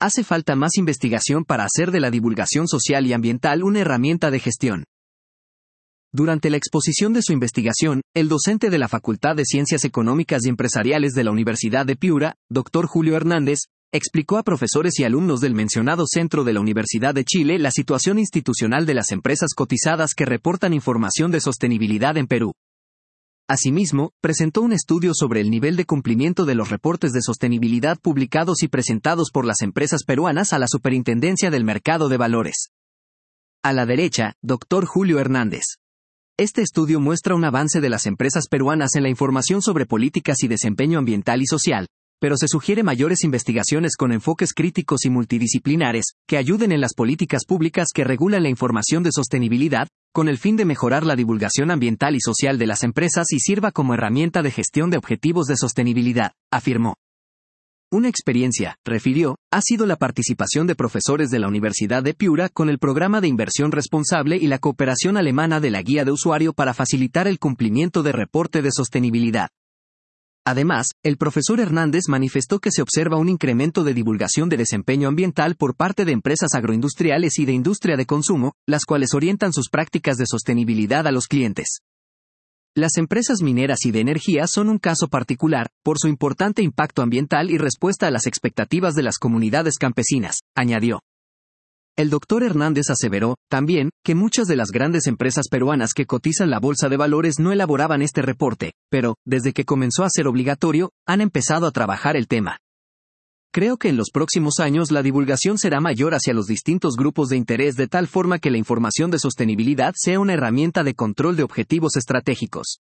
hace falta más investigación para hacer de la divulgación social y ambiental una herramienta de gestión. Durante la exposición de su investigación, el docente de la Facultad de Ciencias Económicas y Empresariales de la Universidad de Piura, Dr. Julio Hernández, explicó a profesores y alumnos del mencionado centro de la Universidad de Chile la situación institucional de las empresas cotizadas que reportan información de sostenibilidad en Perú. Asimismo, presentó un estudio sobre el nivel de cumplimiento de los reportes de sostenibilidad publicados y presentados por las empresas peruanas a la Superintendencia del Mercado de Valores. A la derecha, Dr. Julio Hernández. Este estudio muestra un avance de las empresas peruanas en la información sobre políticas y desempeño ambiental y social, pero se sugiere mayores investigaciones con enfoques críticos y multidisciplinares, que ayuden en las políticas públicas que regulan la información de sostenibilidad, con el fin de mejorar la divulgación ambiental y social de las empresas y sirva como herramienta de gestión de objetivos de sostenibilidad, afirmó. Una experiencia, refirió, ha sido la participación de profesores de la Universidad de Piura con el programa de inversión responsable y la cooperación alemana de la guía de usuario para facilitar el cumplimiento de reporte de sostenibilidad. Además, el profesor Hernández manifestó que se observa un incremento de divulgación de desempeño ambiental por parte de empresas agroindustriales y de industria de consumo, las cuales orientan sus prácticas de sostenibilidad a los clientes. Las empresas mineras y de energía son un caso particular, por su importante impacto ambiental y respuesta a las expectativas de las comunidades campesinas, añadió. El doctor Hernández aseveró, también, que muchas de las grandes empresas peruanas que cotizan la bolsa de valores no elaboraban este reporte, pero, desde que comenzó a ser obligatorio, han empezado a trabajar el tema. Creo que en los próximos años la divulgación será mayor hacia los distintos grupos de interés de tal forma que la información de sostenibilidad sea una herramienta de control de objetivos estratégicos.